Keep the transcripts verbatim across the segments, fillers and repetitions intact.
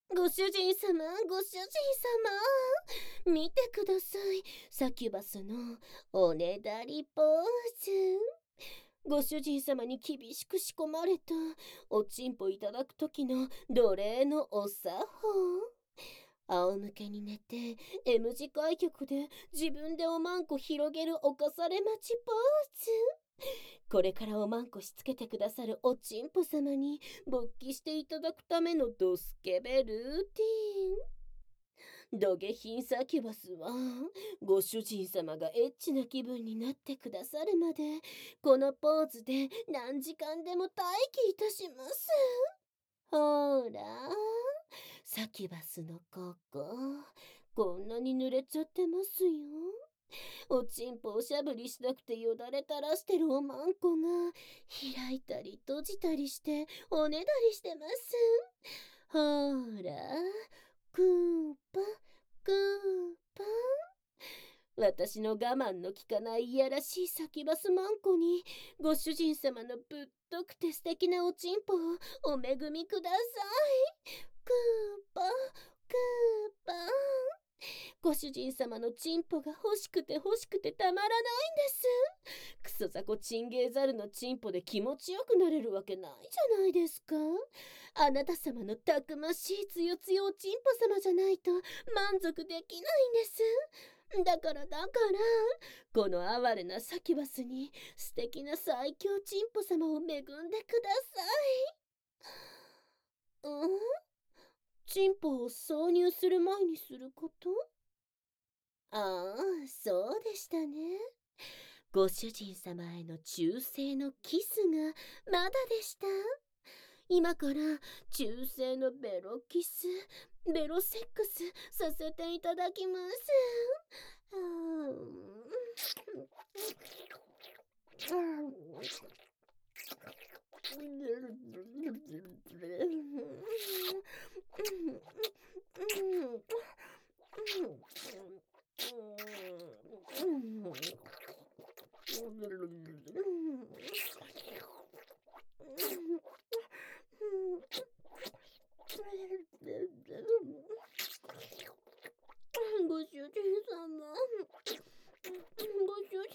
ご主人様、ご主人様、見てください。サキュバスのおねだりポーズ。ご主人様に厳しく仕込まれたおちんぽいただく時の奴隷のお作法。仰向けに寝て M 字開脚で自分でおまんこ広げる犯され待ちポーズ。これからおまんこしつけてくださるおちんぽ様に勃起していただくためのドスケベルーティン。ド下品サキュバスはご主人様がエッチな気分になってくださるまでこのポーズで何時間でも待機いたします。ほらサキュバスのこここんなに濡れちゃってますよ。おちんぽをしゃぶりしなくてよだれ垂らしてるおまんこが開いたり閉じたりしておねだりしてます。ほらクーパクーパ。私の我慢の効かないいやらしいサキバスマンコにご主人様のぶっとくて素敵なおちんぽをお恵みください。クーパクーパ。ご主人様のチンポが欲しくて欲しくてたまらないんです。クソザコチンゲーザルのチンポで気持ちよくなれるわけないじゃないですか。あなた様のたくましいつよつよおチンポ様じゃないと満足できないんです。だからだからこの哀れなサキュバスに素敵な最強チンポ様を恵んでください。うん？チンポを挿入する前にすること？ああ、そうでしたね。ご主人様への忠誠のキスがまだでした。今から忠誠のベロキス、ベロセックスさせていただきます。ご主人様、ご主人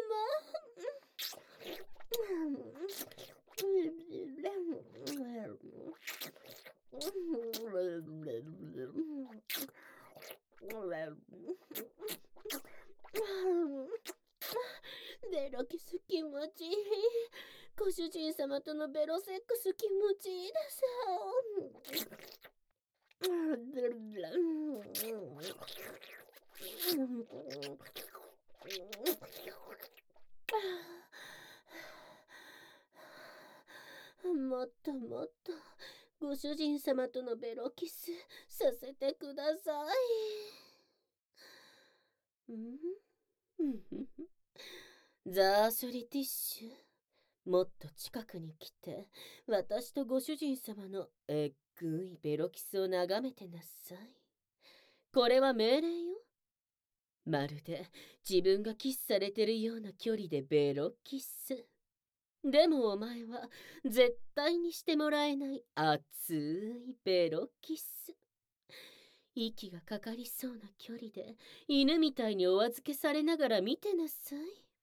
ベロキス気持ちいい。ご主人様とのベロセックス気持ちいいです。もっともっとご主人様とのベロキスさせてください。んザーショリティッシュ、もっと近くに来て私とご主人様のえっぐいベロキスを眺めてなさい。これは命令よ。まるで自分がキスされてるような距離でベロキス。でもお前は絶対にしてもらえない熱いベロキス。息がかかりそうな距離で犬みたいにお預けされながら見てなさい。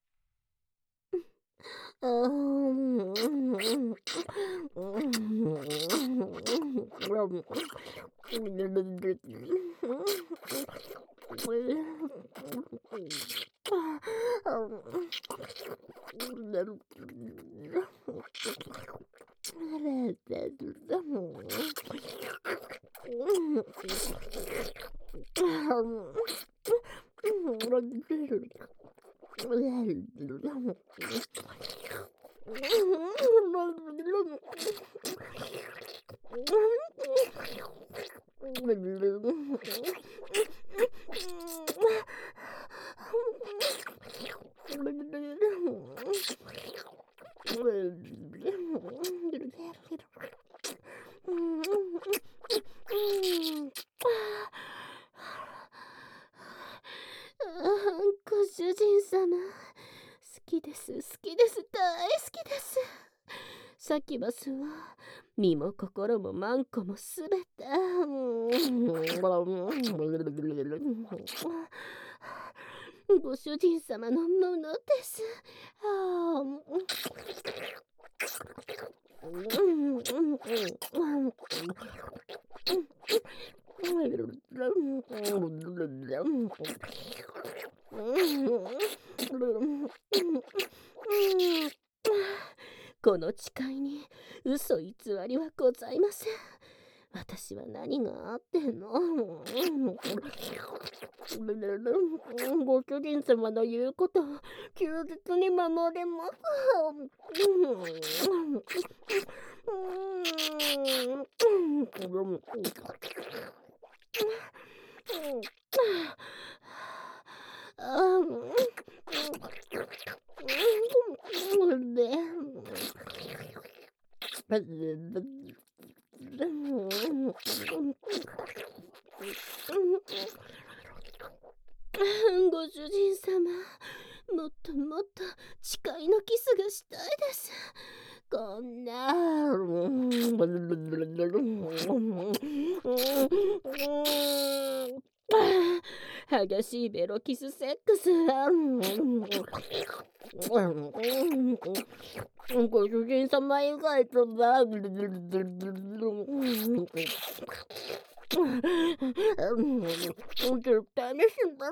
ご主人様、好きです、好きです、大好きです。サキバスは身も心もマンコもすべて。ご主人様のものです。あこの誓いに嘘偽りはございません。私は何があってんの？ご主人様の言うことを忠実に守れます。ご主人様、もっともっと誓いのキスがしたいです。こんな激しいベロキスセックス。ご主人様以外とば絶対にしま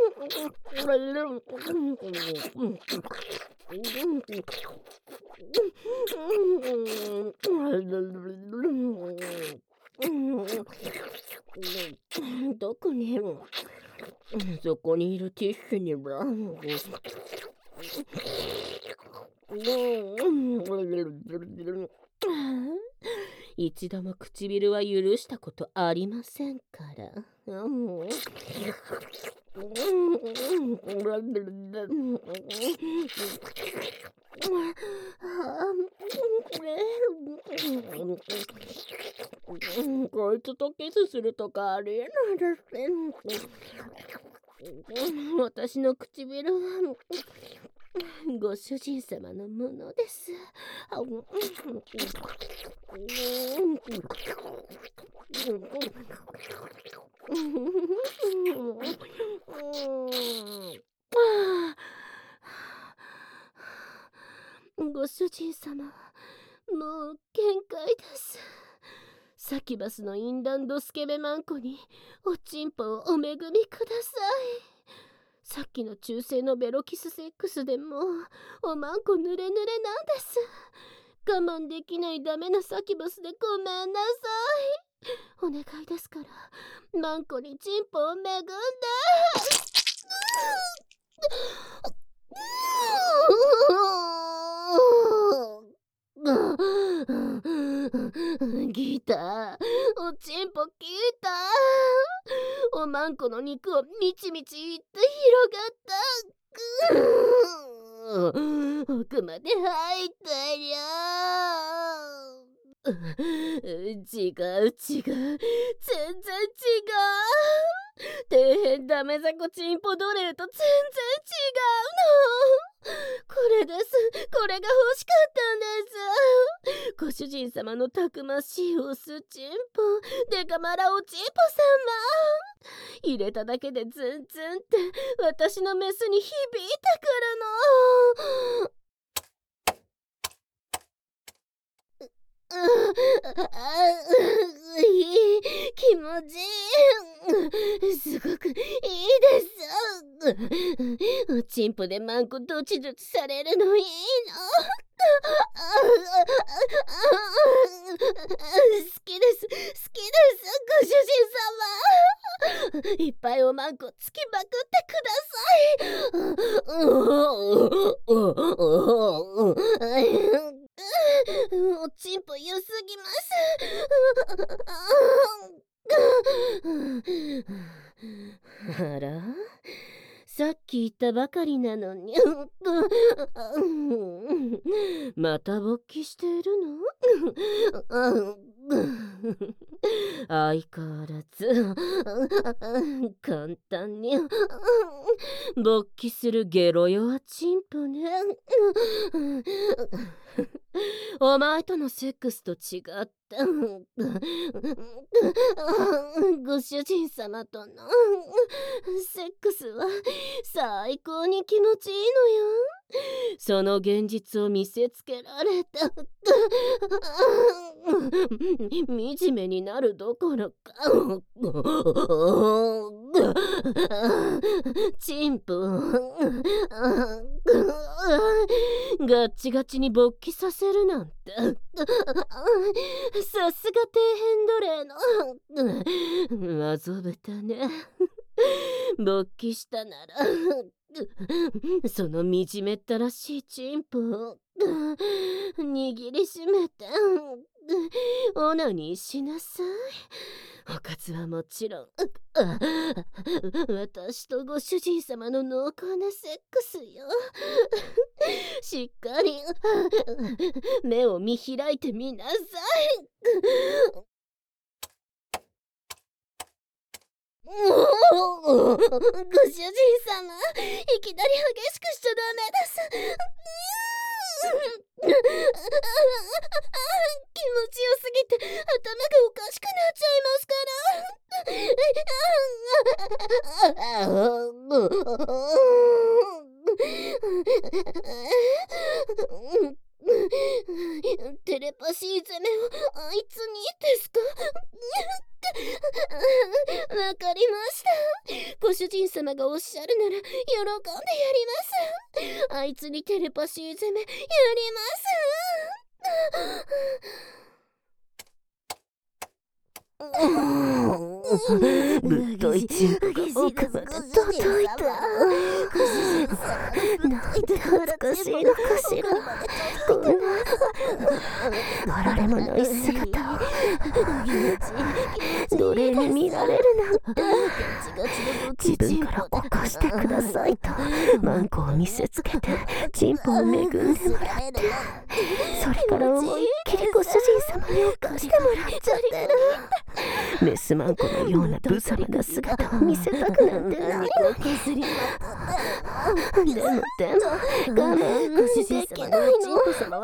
せん。どこにいる？そこにいるティッシュには一度も唇は許したことありませんから。こいつとキスするとかありえないです。私の唇はご主人様のものです。ご主人様、もう限界です。サキバスのインランドスケベマンコにおちんぽをお恵みください。さっきの中性のベロキスセックスでもおまんこぬれぬれなんです。我慢できないダメなサキバスでごめんなさい。お願いですから、マンコにチンポを恵んで。ギター、おちんぽ聞いた。おまんこの肉をみちみちいって広がった。奥まで入ったりゃ。違う違う、全然違う。底辺ダメザコチンポドレルと全然違うの。これです。これが欲しかったんです。ご主人様のたくましいオスチンポ、デカマラオチンポ様。入れただけでズンズンって私のメスに響いてくるの。気持ちいい。すごくいいです。おちんぽでマンコどちどちされるのいいの。好きです好きです、ご主人様。いっぱいおまんこつきまくってください。おちんぽ良すぎます。あら、さっき言ったばかりなのにまた勃起しているの？相変わらず簡単に勃起するゲロ弱チンポね。 お前とのセックスと違った。ご主人様とのセックスは最高に気持ちいいのよ。その現実を見せつけられた。惨めになるどころかチンポガッチガチに勃起させるなんてさすが底辺奴隷の遊べたね。勃起したならその惨めったらしいチンポを握りしめてオナニーしなさい。おかずはもちろん私とご主人様の濃厚なセックスよ。しっかり目を見開いてみなさい。ご主人様、いきなり激しくしちゃダメです。気持ちよすぎて頭がおかしくなっちゃいますから。テレパシー攻めをあいつにですか？わかりました。ご主人様がおっしゃるなら喜んでやります。あいつにテレパシー攻めやります。ぶっといチンポが奥まで届いた。なんて恥ずかしいのかしら。こんなあられもない姿を奴隷に見られるなんて。自分から起こしてくださいとマンコを見せつけてチンポを恵んでもらって、それから思いっきりご主人様に起こしてもらっちゃってる。メスマンコのような無様な姿を見せたくなんてないのに。でもでも我慢できないの。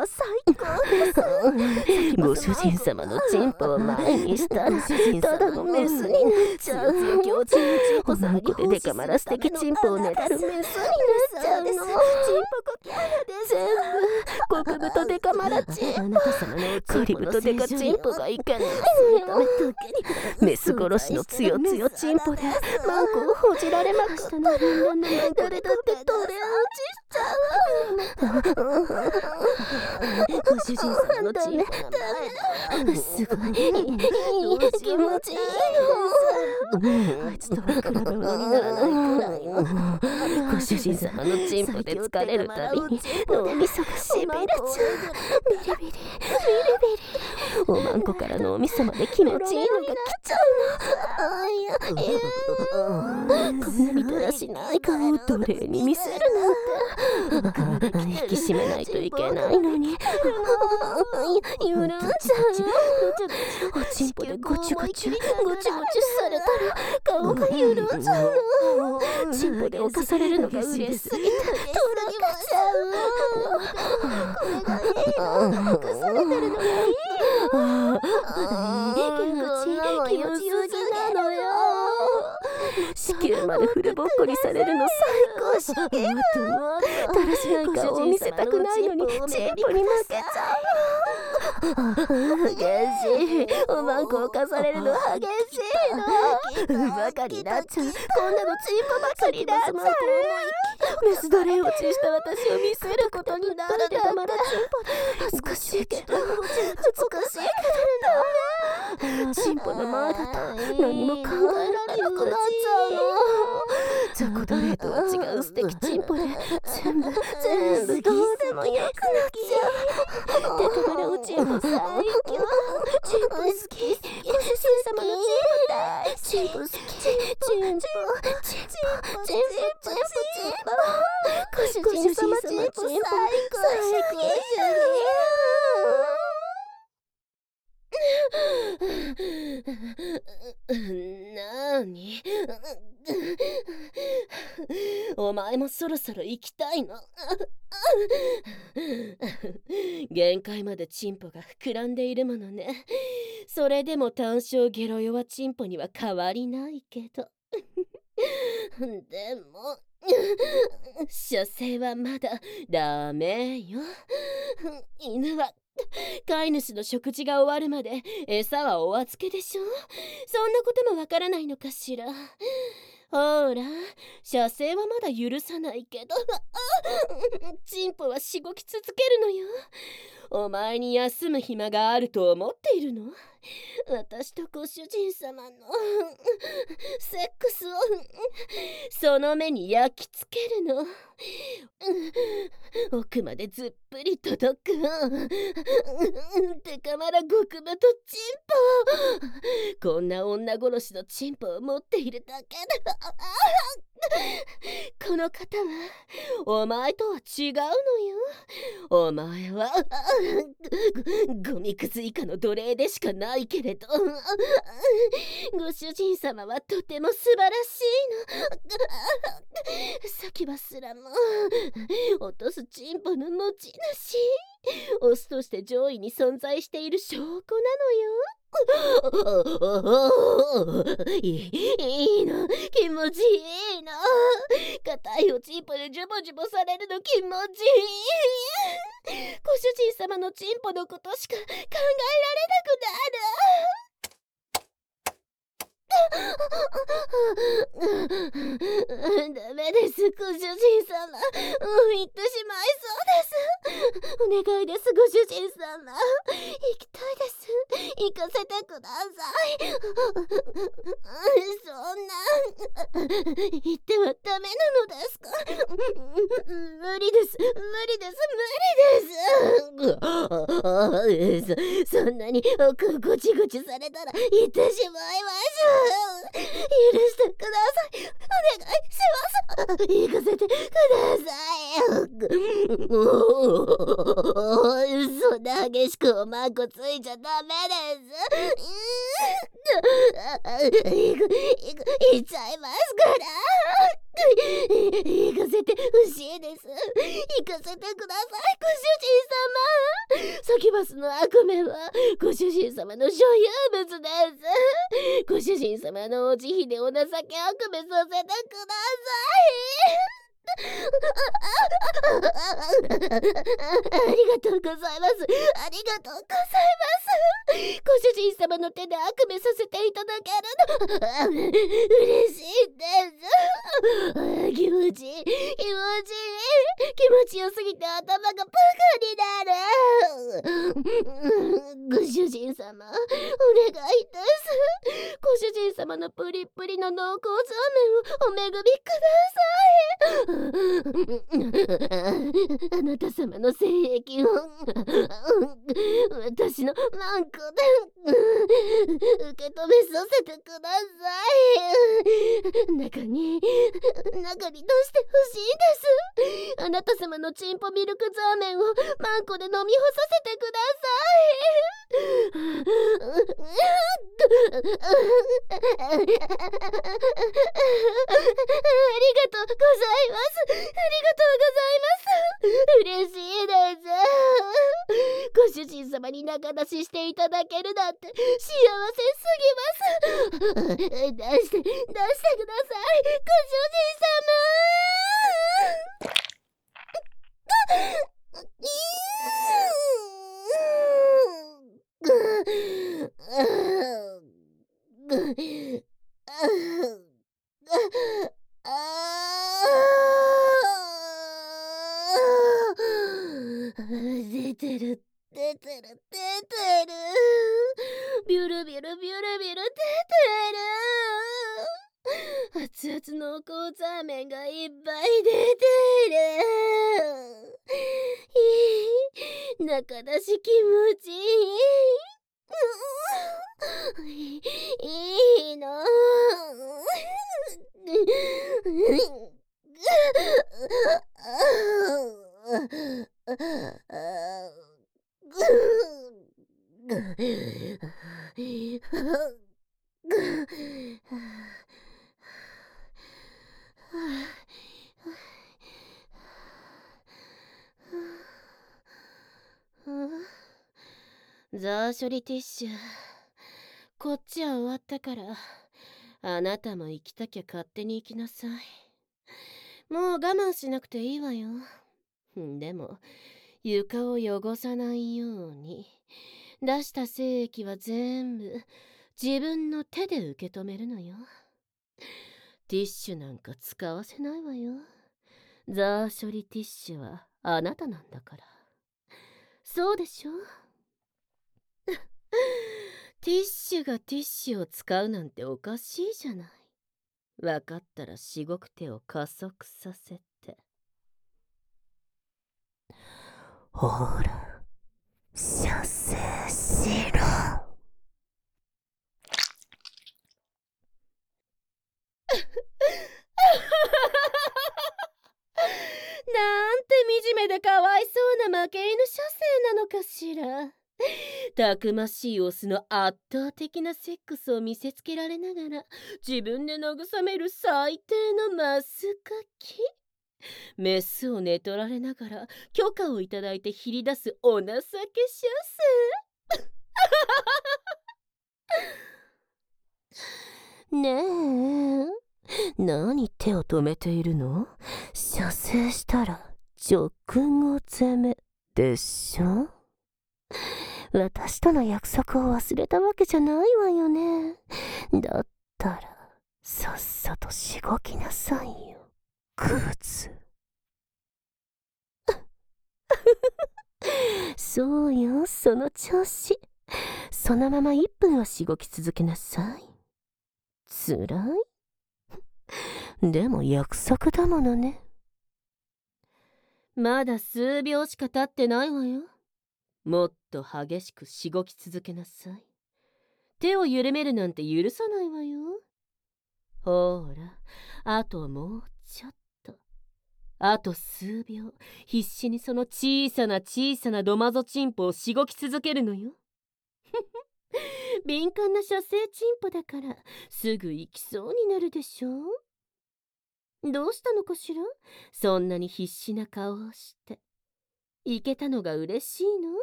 ご主人様のチンポを前にしたらただのメスになっちゃう。おマンコでデカマラス的チンポをねだるメスになっちゃうの。チンポコキャラです。全部極太デカマラチンポ、カリブとデカチンポがいけないのよ。メス殺しのつよつよチンポでマンコをほじられまくったら誰だってトレ落ちしちゃう。ご主人様のチンポがすごい気持ちいいの。あいつとは比べ物にならないくらいの。ご主人様のチンポで疲れるたびに脳みそがしびれちゃう。ビリビリビリビリ。おまんこから脳みそまで気持ちいいのが来ちゃうの。いやいやこんなみたらしない顔を奴隷に見せるなんて。引き締めないといけないのに緩んじゃうよ。おちんぽでごちゅごちゅごちゅごちゅされたら顔が緩んじゃうの。チンポで犯されるのが嬉しすぎてとろかしちゃう。これがいいの。犯されてるのがいいの。気持ちよすぎなのよ。子宮までフルボッコにされるの最高刺激。だらしない顔を見せたくないのにチンポに負けちゃう。激しい。おまんこを犯されるの激しいの。バカになっちゃう。こんなのチンポばかりなっちゃう。メス奴隷落ちした私を見せることになる。でもまだチンポ恥ずかしいけど恥ずかしいけどね。チンポの前だと何も考えられなくなっちゃうの。雑魚奴隷とは違う素敵チンポで全部全部どうでもよくなっちゃう。デカからおチンポ最強。チンポ好き。ご主人様のチンポ大好き。チンポ好き。チンポチンポチンポチンポチンポ。ご主人様チンポ最高最高。なーにお前もそろそろ行きたいの？限界までチンポが膨らんでいるものね。それでも単焦ゲロ弱チンポには変わりないけど。でも所詮はまだダメよ。犬は飼い主の食事が終わるまで餌はお預けでしょ。そんなこともわからないのかしら。ほら、射精はまだ許さないけど、チンポはしごき続けるのよ。お前に休む暇があると思っているの？私とご主人様のセックスをその目に焼き付けるの。奥までずっぷり届く。てかまら極太チンポ。こんな女殺しのチンポを持っているだけでこの方はお前とは違うのよ。お前はゴミくず以下の奴隷でしかないけれど、ご主人様はとても素晴らしいの。サキバすらも落とすチンポの持ち主、オスとして上位に存在している証拠なのよ。いい、いいの、気持ちいいの。硬いおチンポでジュボジュボされるの気持ちいい。ご主人様のチンポのことしか考えられなくなる。ダメです、ご主人様。もう行ってしまいそうです。お願いです、ご主人様。行きたいです。行かせてください。そんな行ってはダメなのですか？無理です、無理です、無理です。そ、そんなに奥ごちごちされたら行ってしまいます。許してください。お願いします。行かせてください。もうそんな激しくおまんこついちゃダメです。行く行く行っちゃいますから。行かせてほしいです。行かせてください、ご主人様。サキバスの悪名はご主人様の所有物です。ご主人様のお慈悲でお情け悪めさせてください。ありがとうございます。ありがとうございます。ご主人様の手で悪めさせていただけるの嬉しいです。気持ちいい、気持ちいい、気持ちよすぎて頭がバカになる。ご主人様、お願いです。ご主人様のプリップリの濃厚そうめんをお恵みください。あなた様の精液を私のマンコで受け止めさせてください。中に中に出してほしいです。あなた様のチンポミルクザーメンをマンコで飲み干させてください。ありがとうございます。ありがとうございます。嬉しいです。ご主人様に仲出ししていただけるなんて幸せすぎます。出して、出してください、ご主人出てる、出てる、出てる。ビュルビュルビュルビュル出てる。熱々の濃厚ザーメンがいっぱい出てる。いい、中出し気持ちいい。いいの。 ザー処理ティッシュ。こっちは終わったから、あなたも行きたきゃ勝手に行きなさい。もう我慢しなくていいわよ。でも、床を汚さないように、出した精液は全部自分の手で受け止めるのよ。ティッシュなんか使わせないわよ。ザー処理ティッシュはあなたなんだから。そうでしょ？ティッシュがティッシュを使うなんておかしいじゃない。わかったらしごく手を加速させて。ほら、射精しろ。なんて惨めでかわいそうな負け犬射精なのかしら。たくましいオスの圧倒的なセックスを見せつけられながら自分で慰める最低のマスカキ。メスを寝取られながら許可をいただいてひり出すお情け射精。ねえ、何手を止めているの？射精したら直後攻めでしょ？私との約束を忘れたわけじゃないわよね。だったらさっさとしごきなさいよ、クズ。そうよ、その調子。そのままいっぷんはしごき続けなさい。つらい？でも約束だものね。まだ数秒しか経ってないわよ。もっと激しくしごき続けなさい。手を緩めるなんて許さないわよ。ほら、あともうちょっと。あと数秒、必死にその小さな小さなドマゾチンポをしごき続けるのよ。敏感な射精チンポだからすぐ行きそうになるでしょ。どうしたのかしら、そんなに必死な顔をして。行けたのが嬉しいの？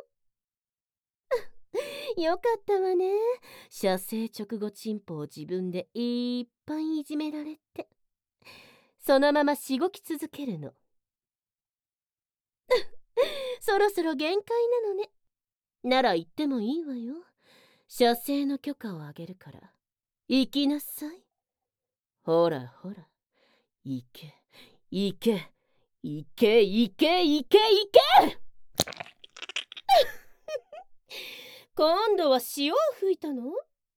よかったわね。射精直後チンポを自分でいっぱいいじめられて、そのまましごき続けるの。そろそろ限界なのね。なら言ってもいいわよ。射精の許可をあげるから行きなさい。ほらほら、行け行け行け行け行け行け。今度は潮を吹いたの？なんてみ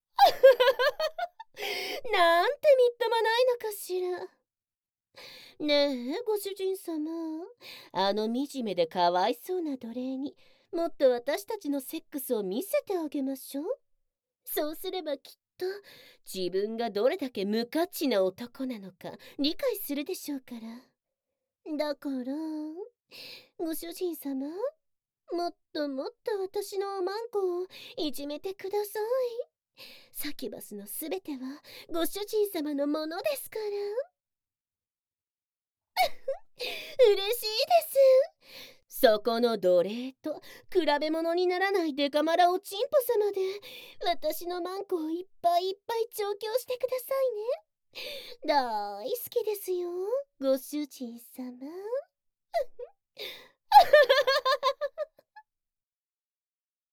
っともないのかしら。ねえ、ご主人様。あの惨めでかわいそうな奴隷にもっと私たちのセックスを見せてあげましょう。そうすればきっと自分がどれだけ無価値な男なのか理解するでしょうから。だから、ご主人様、もっともっと私のおまんこをいじめてください。サキュバスのすべてはご主人様のものですから。嬉しいです。そこの奴隷と比べ物にならないデカマラおちんぽ様で私のマンコをいっぱいいっぱい調教してくださいね。大好きですよ、ご主人様。